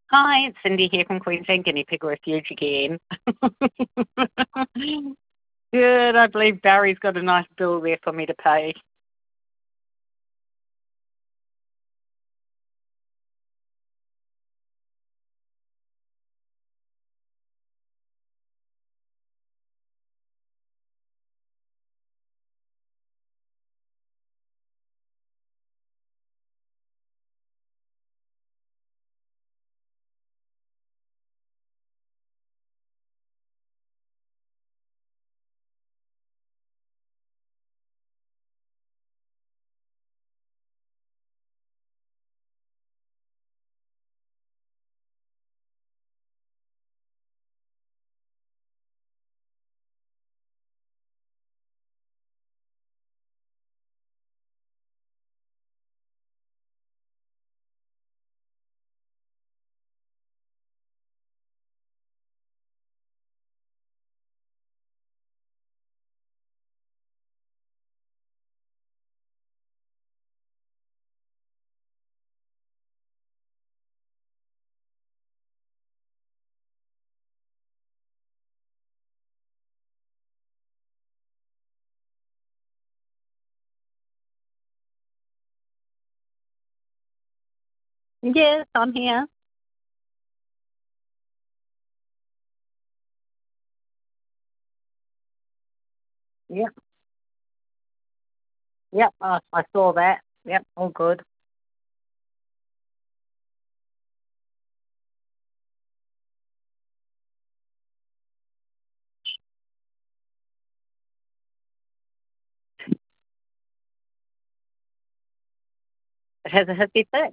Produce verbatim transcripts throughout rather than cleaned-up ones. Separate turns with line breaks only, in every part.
Hi, it's Cindy here from Queensland Guinea Pig Refuge again. Good, I believe Barry's got a nice bill there for me to pay. Yes, I'm here. Yep, yep, I, I saw that. Yep, all good. It has a hippie fit.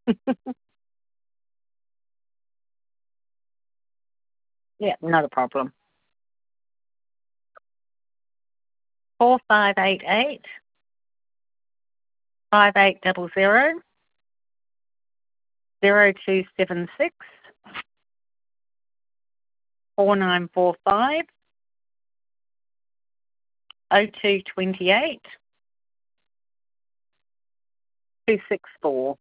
Yeah, not a problem. Four five eight eight five eight double zero zero two seven six four nine four five oh two twenty eight two six four.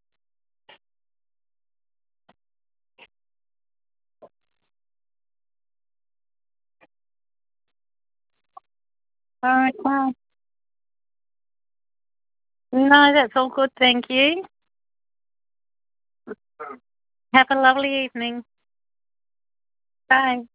All right, well, no, that's all good, thank you. Have a lovely evening. Bye.